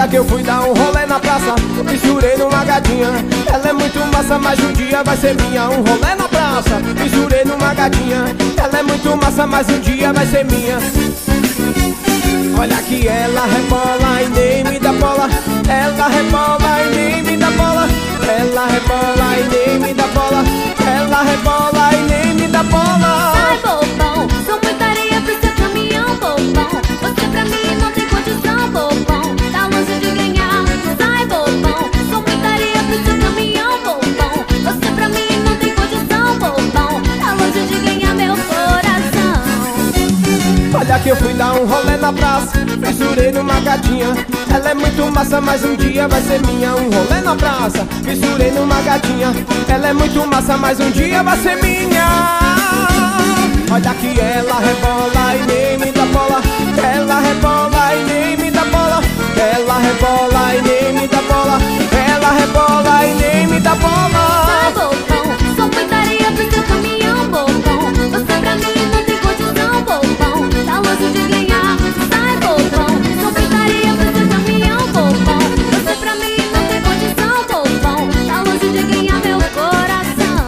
Olha que eu fui dar um rolê na praça, misturei numa gatinha. Ela é muito massa, mas um dia vai ser minha. Um rolê na praça, misturei numa gatinha. Ela é muito massa, mas um dia vai ser minha. Olha que ela rebola e nem me dá bola. Ela rebola e nem me dá bola. Ela rebola e nem me dá bola. Ela rebola e nem me dá bola. Sai, bobão, sou muita areia pro seu caminhão, bobão. Você pra mim não tem condição, bobão. Tá longe de ganhar. Sai, bobão, sou muita areia pro seu caminhão, bobão. Você pra mim não tem condição, bobão. Tá longe de ganhar meu coração. Olha que eu fui dar um rolê na praça, misturei numa gatinha. Ela é muito massa, mas um dia vai ser minha. Um rolê na praça, misturei numa gatinha. Ela é muito massa, mas um dia vai ser minha. Olha que ela rebola e nem me dá bola. Ela rebola e nem me dá bola. Ela rebola e nem me dá bola. Ela rebola e nem me dá bola. Sai, bobão, sou muita areia pro seu caminhão, bobão. Você pra mim não tem condição, bobão. Tá longe de ganhar. Sai, bobão, sou muita areia pro seu caminhão, bobão. Você pra mim não tem condição, bobão. Tá longe de ganhar meu coração.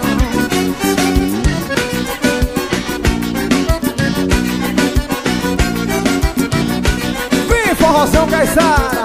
Vem, forrozão Caissara.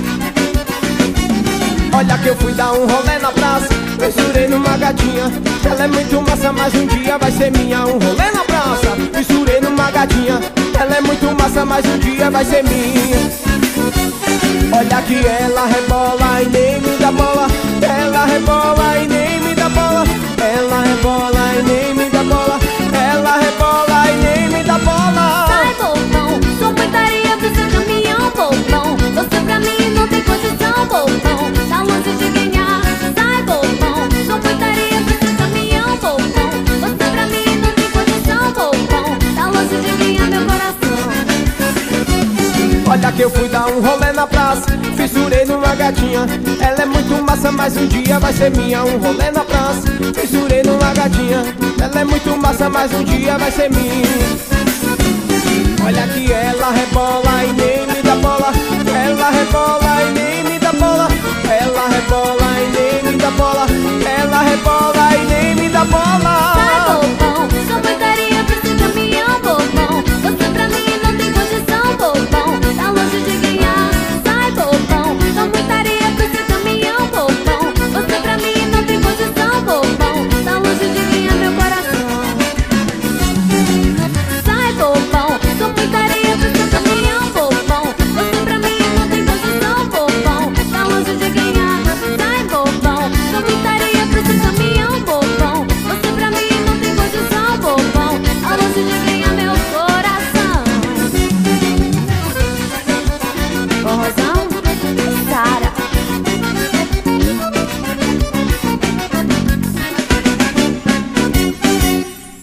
Olha que eu fui dar um rolê na praça, misturei numa gatinha. Ela é muito massa, mas um dia vai ser minha. Um rolê na praça, misturei numa gatinha. Ela é muito massa, mas um dia vai ser minha. Olha que ela rebola e nem me dá bola. Ela rebola e nem me dá bola. Ela rebola e nem me dá bola. Ela rebola e nem me dá bola. Sai, bobão, sou muita areia pro seu caminhão, bobão. Você pra mim não tem condição, bobão. Tá longe de ganhar. Sai, bobão, sou muita areia pro seu caminhão, bobão. Você pra mim não tem condição, bobão. Tá longe de ganhar meu coração. Olha que eu fui dar um rolê na praça, fissurei numa gatinha. Ela é muito massa, mas um dia vai ser minha. Um rolê na praça, fissurei numa gatinha. Ela é muito massa, mas um dia vai ser minha. Olha que ela rebola e nem me dá bola. Ela rebola e nem me dá bola. Ela rebola e nem me dá bola.